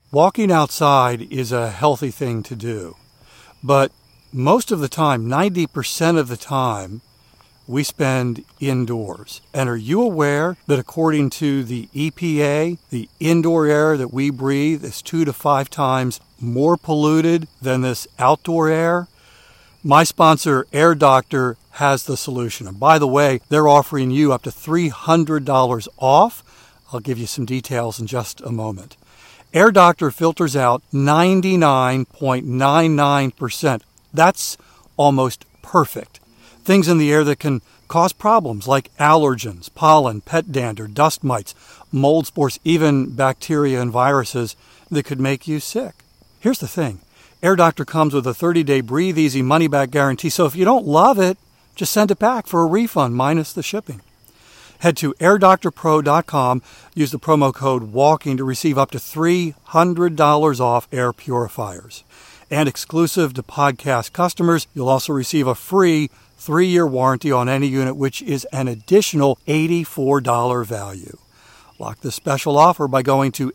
Walking outside is a healthy thing to do, but most of the time, 90% of the time, we spend indoors. And are you aware that according to the EPA, the indoor air that we breathe is 2 to 5 times more polluted than this outdoor air? My sponsor, Air Doctor, has the solution. And by the way, they're offering you up to $300 off. I'll give you some details in just a moment. Air Doctor filters out 99.99%. That's almost perfect. Things in the air that can cause problems like allergens, pollen, pet dander, dust mites, mold spores, even bacteria and viruses that could make you sick. Here's the thing. Air Doctor comes with a 30-day breathe easy money-back guarantee, so if you don't love it, just send it back for a refund minus the shipping. Head to airdoctorpro.com, use the promo code WALKING to receive up to $300 off air purifiers. And exclusive to podcast customers, you'll also receive a free 3-year warranty on any unit, which is an additional $84 value. Lock this special offer by going to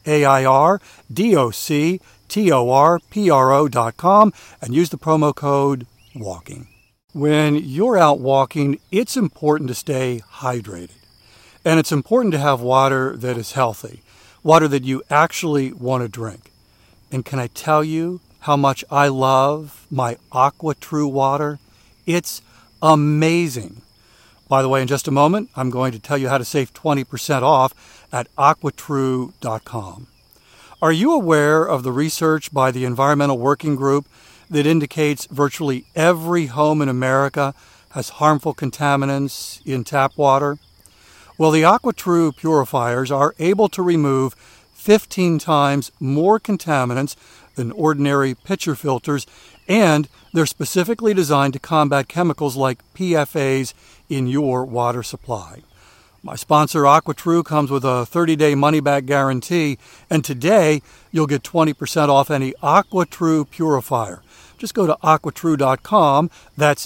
AIRDOCTORPRO.com and use the promo code WALKING. When you're out walking, it's important to stay hydrated. And it's important to have water that is healthy, water that you actually want to drink. And can I tell you how much I love my AquaTrue water? It's amazing. By the way, in just a moment, I'm going to tell you how to save 20% off at AquaTrue.com. Are you aware of the research by the Environmental Working Group that indicates virtually every home in America has harmful contaminants in tap water? Well, the AquaTrue purifiers are able to remove 15 times more contaminants than ordinary pitcher filters, and they're specifically designed to combat chemicals like PFAS in your water supply. My sponsor, AquaTrue, comes with a 30-day money-back guarantee, and today you'll get 20% off any AquaTrue purifier. Just go to AquaTrue.com, that's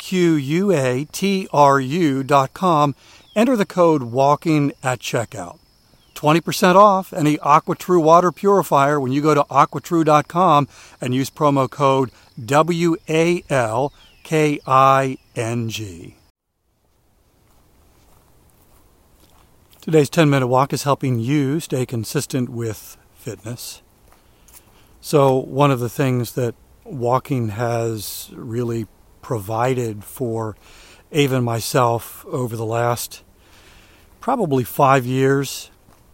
AQUATRU.com, enter the code WALKING at checkout. 20% off any AquaTrue water purifier when you go to AquaTrue.com and use promo code WALKING. Today's 10-minute walk is helping you stay consistent with fitness. So one of the things that walking has really provided for Ava and myself over the last probably 5 years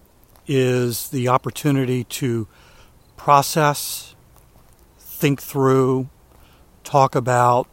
is the opportunity to process, think through, talk about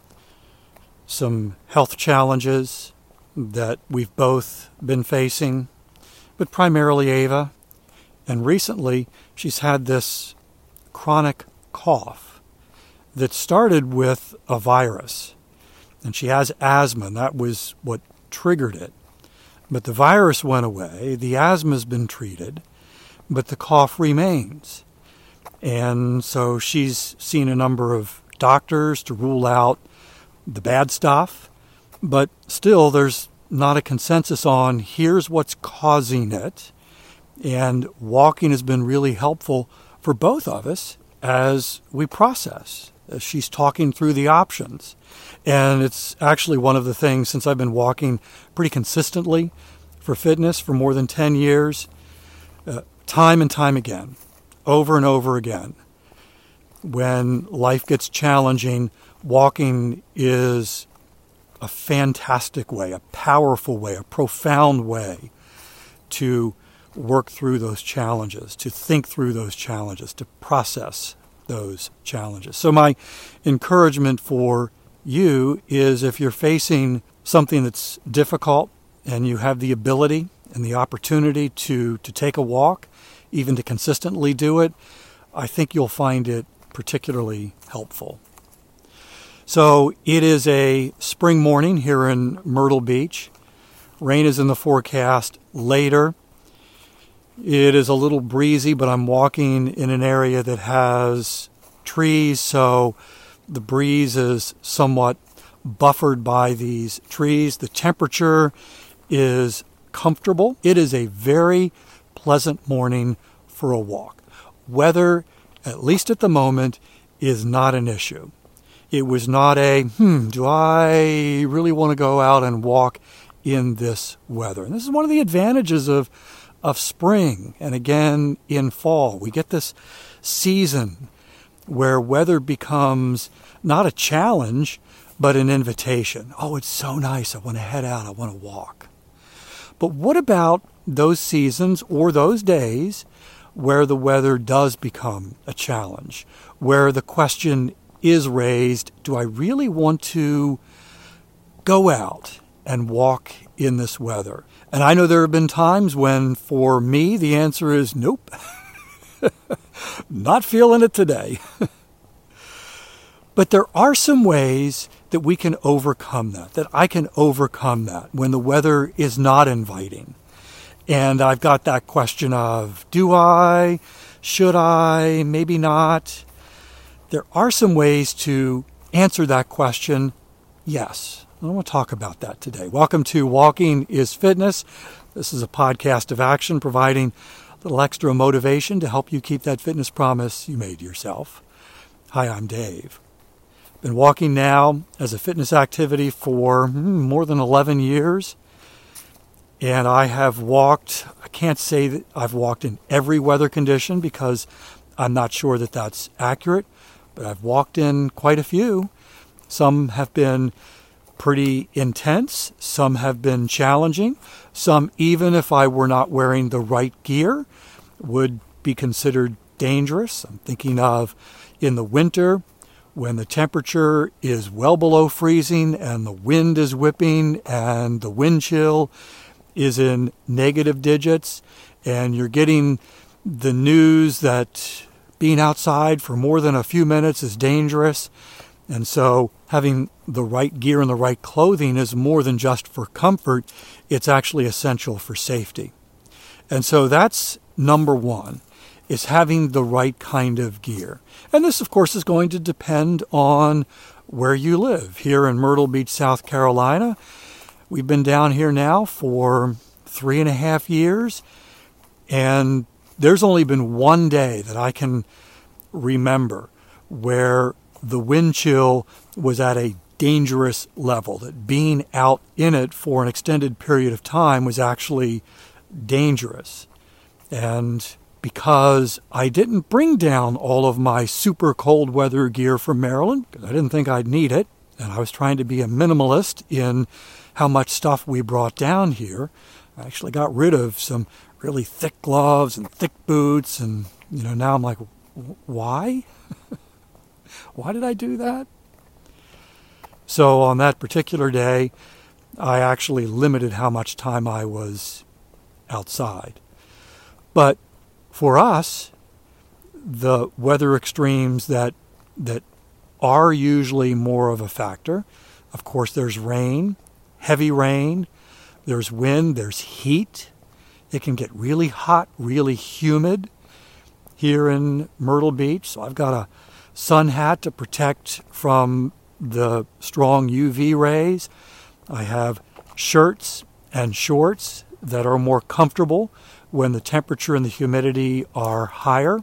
some health challenges that we've both been facing, but primarily Ava. And recently, she's had this chronic cough that started with a virus. And she has asthma, and that was what triggered it. But the virus went away, the asthma's been treated, but the cough remains. And so she's seen a number of doctors to rule out the bad stuff, but still there's not a consensus on here's what's causing it. And walking has been really helpful for both of us as we process. She's talking through the options. And it's actually one of the things, since I've been walking pretty consistently for fitness for more than 10 years, time and time again, over and over again, when life gets challenging, walking is a fantastic way, a powerful way, a profound way to work through those challenges, to think through those challenges, to process those challenges. So my encouragement for you is, if you're facing something that's difficult and you have the ability and the opportunity to take a walk, even to consistently do it, I think you'll find it particularly helpful. So it is a spring morning here in Myrtle Beach. Rain is in the forecast later. It is a little breezy, but I'm walking in an area that has trees, so the breeze is somewhat buffered by these trees. The temperature is comfortable. It is a very pleasant morning for a walk. weather, at least at the moment, is not an issue. It was not do I really want to go out and walk in this weather? And this is one of the advantages of spring and again in fall. We get this season where weather becomes not a challenge, but an invitation. Oh, it's so nice. I want to head out. I want to walk. But what about those seasons or those days where the weather does become a challenge, where the question is raised, do I really want to go out and walk in this weather? And I know there have been times when, for me, the answer is nope. Not feeling it today. But there are some ways that we can overcome that I can overcome that when the weather is not inviting. And I've got that question of, do I, should I, maybe not? There are some ways to answer that question, yes. I want to talk about that today. Welcome to Walking is Fitness. This is a podcast of action providing a little extra motivation to help you keep that fitness promise you made yourself. Hi, I'm Dave. Been walking now as a fitness activity for more than 11 years. And I have walked, I can't say that I've walked in every weather condition because I'm not sure that that's accurate, but I've walked in quite a few. Some have been pretty intense. Some have been challenging. Some, even if I were not wearing the right gear, would be considered dangerous. I'm thinking of in the winter when the temperature is well below freezing and the wind is whipping and the wind chill is in negative digits, and you're getting the news that being outside for more than a few minutes is dangerous. And so having the right gear and the right clothing is more than just for comfort. It's actually essential for safety. And so that's number one, is having the right kind of gear. And this, of course, is going to depend on where you live. Here in Myrtle Beach, South Carolina, we've been down here now for 3.5 years, and there's only been one day that I can remember where the wind chill was at a dangerous level, that being out in it for an extended period of time was actually dangerous. And because I didn't bring down all of my super cold weather gear from Maryland, because I didn't think I'd need it, and I was trying to be a minimalist in how much stuff we brought down here, I actually got rid of some really thick gloves and thick boots, and now I'm like, why? Why did I do that? So on that particular day, I actually limited how much time I was outside. But for us, the weather extremes that are usually more of a factor, of course, there's rain, heavy rain, there's wind, there's heat. It can get really hot, really humid here in Myrtle Beach. So I've got a sun hat to protect from the strong UV rays. I have shirts and shorts that are more comfortable when the temperature and the humidity are higher.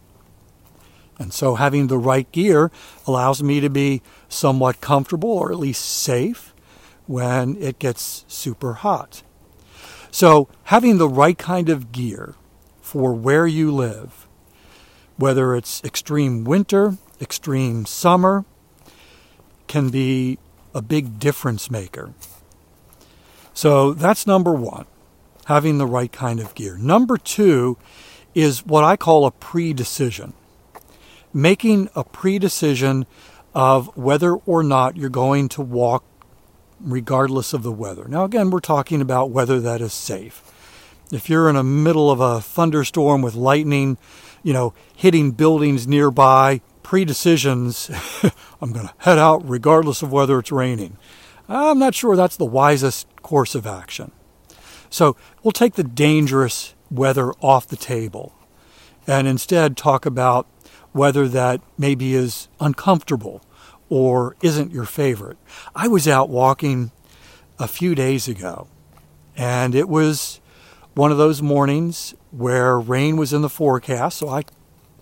And so having the right gear allows me to be somewhat comfortable, or at least safe, when it gets super hot. So having the right kind of gear for where you live, whether it's extreme winter, extreme summer, can be a big difference maker. So that's number one, having the right kind of gear. Number two is what I call a pre-decision. Making a pre-decision of whether or not you're going to walk regardless of the weather. Now, again, we're talking about weather that is safe. If you're in the middle of a thunderstorm with lightning, hitting buildings nearby, pre-decisions, I'm going to head out regardless of whether it's raining. I'm not sure that's the wisest course of action. So we'll take the dangerous weather off the table and instead talk about weather that maybe is uncomfortable or isn't your favorite. I was out walking a few days ago, and it was one of those mornings where rain was in the forecast, so I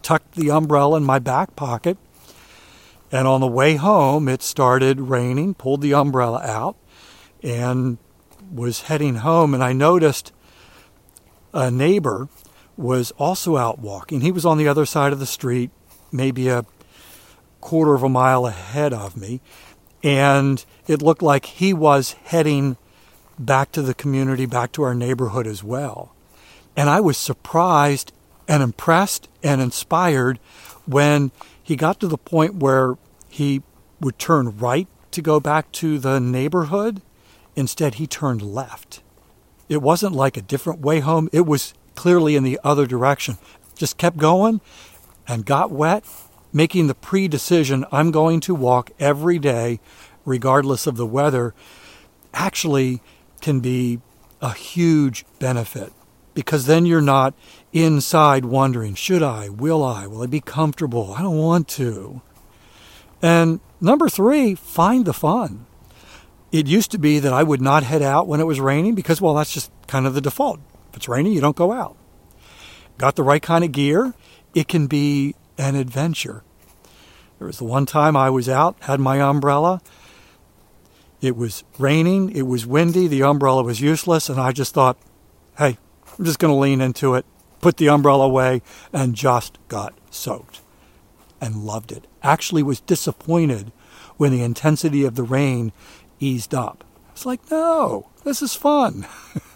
tucked the umbrella in my back pocket. And on the way home, it started raining, pulled the umbrella out, and was heading home. And I noticed a neighbor was also out walking. He was on the other side of the street, maybe a quarter of a mile ahead of me. And it looked like he was heading back to the community, back to our neighborhood as well. And I was surprised and impressed and inspired when he got to the point where he would turn right to go back to the neighborhood. Instead, he turned left. It wasn't like a different way home. It was clearly in the other direction. Just kept going and got wet, making the pre-decision, I'm going to walk every day, regardless of the weather, actually can be a huge benefit. Because then you're not inside wondering, should I? Will I be comfortable? I don't want to. And number 3, find the fun. It used to be that I would not head out when it was raining because, well, that's just kind of the default. If it's raining, you don't go out. Got the right kind of gear, it can be an adventure. There was the one time I was out, had my umbrella. It was raining, it was windy, the umbrella was useless, and I just thought, hey, I'm just going to lean into it, put the umbrella away, and just got soaked. And loved it. Actually was disappointed when the intensity of the rain eased up. It's like, no, this is fun.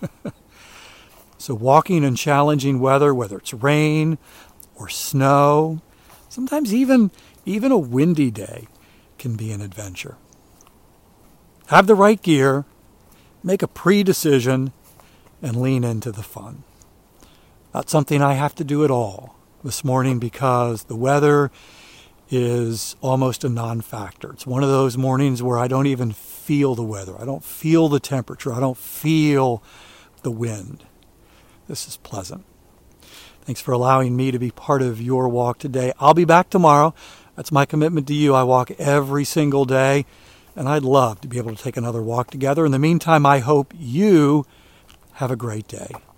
So walking in challenging weather, whether it's rain or snow, sometimes even a windy day can be an adventure. Have the right gear, make a pre-decision, and lean into the fun. Not something I have to do at all this morning because the weather is almost a non-factor. It's one of those mornings where I don't even feel the weather. I don't feel the temperature. I don't feel the wind. This is pleasant. Thanks for allowing me to be part of your walk today. I'll be back tomorrow. That's my commitment to you. I walk every single day, and I'd love to be able to take another walk together. In the meantime, I hope you have a great day.